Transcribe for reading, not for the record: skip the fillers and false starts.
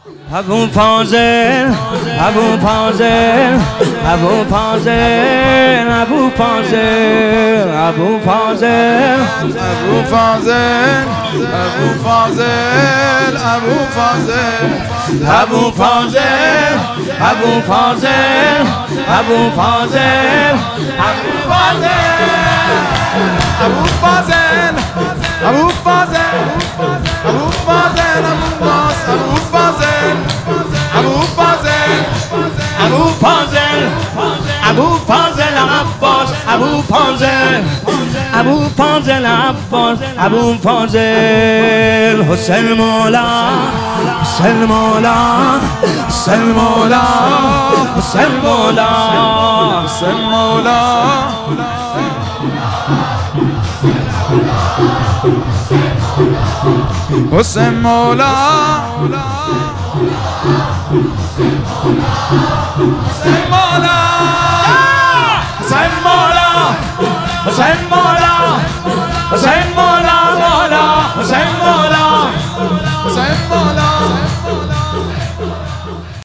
ابو فاضل ابو فاضل ابو فاضل ابو فاضل ابو فاضل ابو فاضل ابو فاضل ابو فاضل ابو فاضل ابو فاضل ابو فاضل ابو فاضل ابو فاضل ابو فاضل ابو فاضل ابو فاضل ابو ابو فاضل فاضل عباس ابو فاضل ابو فاضل عباس ابو فاضل حسین مولا حسین مولا حسین مولا حسین مولا حسین مولا حسین مولا حسین مولا حسین مولا حسین مولا